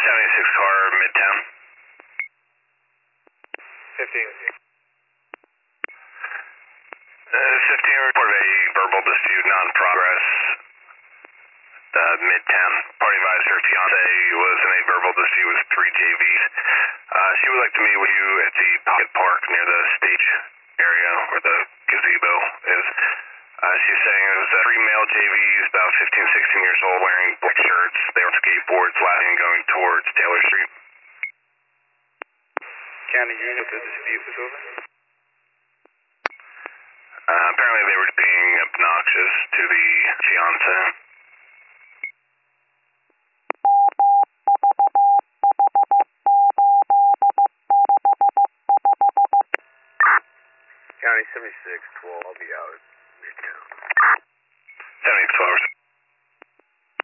76 car, Midtown. 15. 15 report a verbal dispute, non-progress. Midtown. Party advisor, fiance was in a verbal dispute with 3 JVs. She would like to meet with you at the Pocket Park near the stage area where the gazebo is. She's saying it was 3 male JVs, about 15, 16 years old, wearing black shirts. They were on skateboards, laughing and going towards Taylor Street. County unit, the dispute was over? Apparently they were being obnoxious to the fiance. County 76, 12, I'll be out.